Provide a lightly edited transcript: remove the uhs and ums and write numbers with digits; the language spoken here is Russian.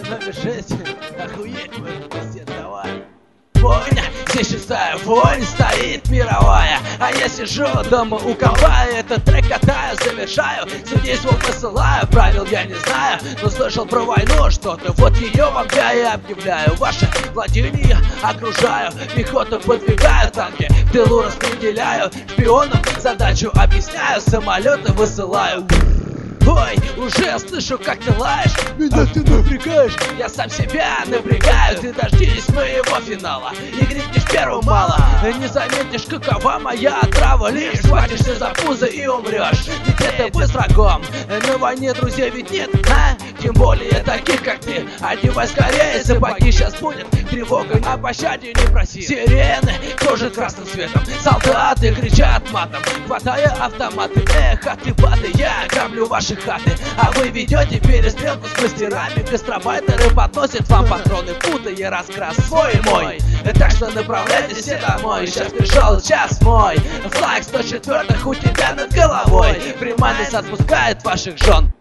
напишите, охуеть мой пиздец, давай. Понял, здесь шестая вонь стоит мировая, а я сижу дома у компа, этот трек катаю, завершаю, судей свой посылаю, правил я не знаю, но слышал про войну что-то, вот ее вам я и объявляю. Ваше владение окружаю, пехоту подвигаю, танки в тылу распределяю, шпионам задачу объясняю, самолеты высылаю. Ой, уже слышу, как ты лаешь, меня ты напрягаешь, я сам себя напрягаю, ты дождись моего финала, и крикнешь первым мало, не заметишь, какова моя отрава, лишь схватишься за пузо и умрешь, ведь это вы с врагом, на войне друзей ведь нет, а? Тем более таких, как ты, одевай скорее сапоги, сейчас будет тревога, о пощаде не проси. Сирены кружат красным светом, солдаты кричат матом, хватая автоматы, эх, отъебаты, я граблю ваши хаты, а вы ведете перестрелку с мастерами, гастробайтеры подносят вам патроны, путая раскрас свой и мой, так что направляйтесь все домой, сейчас пришел час мой, флаг 104 у тебя над головой, Приманис отпускает ваших жен.